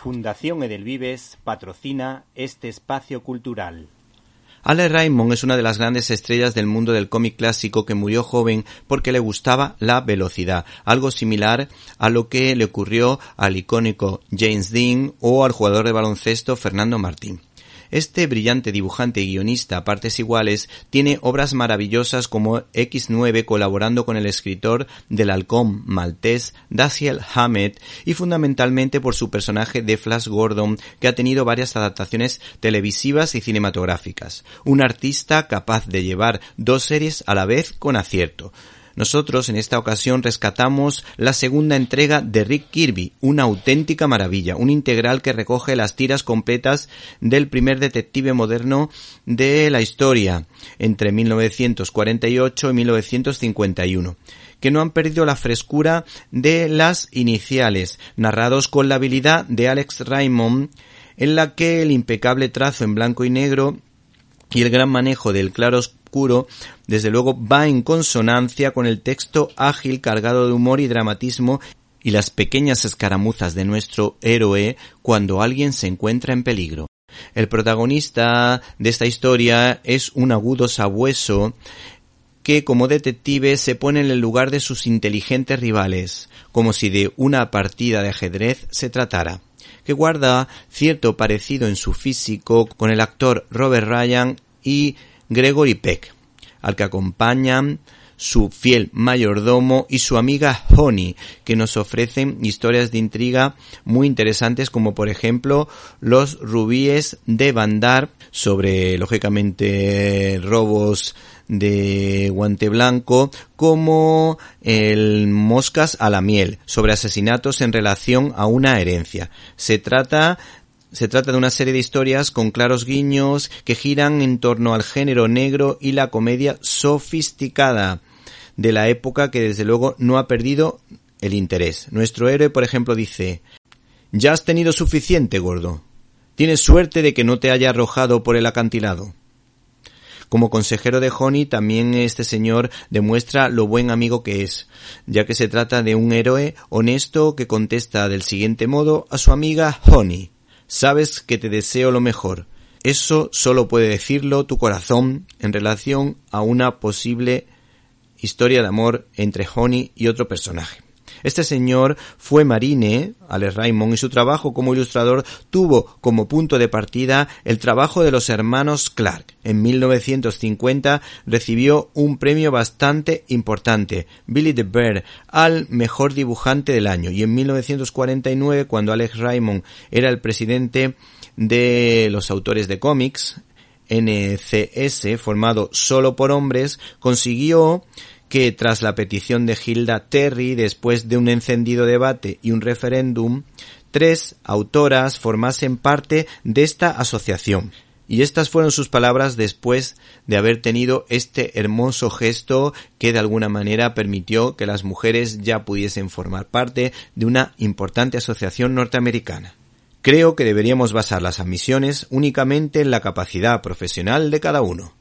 Fundación Edelvives patrocina este espacio cultural. Alex Raymond es una de las grandes estrellas del mundo del cómic clásico que murió joven porque le gustaba la velocidad, algo similar a lo que le ocurrió al icónico James Dean o al jugador de baloncesto Fernando Martín. Este brillante dibujante y guionista a partes iguales tiene obras maravillosas como X9 colaborando con el escritor del Halcón maltés Dashiell Hammett y fundamentalmente por su personaje de Flash Gordon, que ha tenido varias adaptaciones televisivas y cinematográficas. Un artista capaz de llevar dos series a la vez con acierto. Nosotros en esta ocasión rescatamos la segunda entrega de Rick Kirby, una auténtica maravilla, un integral que recoge las tiras completas del primer detective moderno de la historia, entre 1948 y 1951, que no han perdido la frescura de las iniciales, narrados con la habilidad de Alex Raymond, en la que el impecable trazo en blanco y negro y el gran manejo del claro oscuro, desde luego, va en consonancia con el texto ágil cargado de humor y dramatismo y las pequeñas escaramuzas de nuestro héroe cuando alguien se encuentra en peligro. El protagonista de esta historia es un agudo sabueso que como detective se pone en el lugar de sus inteligentes rivales, como si de una partida de ajedrez se tratara, que guarda cierto parecido en su físico con el actor Robert Ryan y Gregory Peck, al que acompañan su fiel mayordomo y su amiga Honey, que nos ofrecen historias de intriga muy interesantes como por ejemplo Los rubíes de Bandar, sobre lógicamente robos de guante blanco, como el Moscas a la miel, sobre asesinatos en relación a una herencia. Se trata de una serie de historias con claros guiños que giran en torno al género negro y la comedia sofisticada de la época, que desde luego no ha perdido el interés. Nuestro héroe, por ejemplo, dice: «Ya has tenido suficiente, gordo. Tienes suerte de que no te haya arrojado por el acantilado». Como consejero de Honey, también este señor demuestra lo buen amigo que es, ya que se trata de un héroe honesto que contesta del siguiente modo a su amiga Honey: «Sabes que te deseo lo mejor. Eso solo puede decirlo tu corazón en relación a una posible historia de amor entre Honey y otro personaje». Este señor fue marine, Alex Raymond, y su trabajo como ilustrador tuvo como punto de partida el trabajo de los hermanos Clark. En 1950 recibió un premio bastante importante, Billy the Bear, al mejor dibujante del año, y en 1949, cuando Alex Raymond era el presidente de los autores de cómics, NCS, formado solo por hombres, consiguió que tras la petición de Hilda Terry, después de un encendido debate y un referéndum, 3 autoras formasen parte de esta asociación. Y estas fueron sus palabras después de haber tenido este hermoso gesto que de alguna manera permitió que las mujeres ya pudiesen formar parte de una importante asociación norteamericana. Creo que deberíamos basar las admisiones únicamente en la capacidad profesional de cada uno.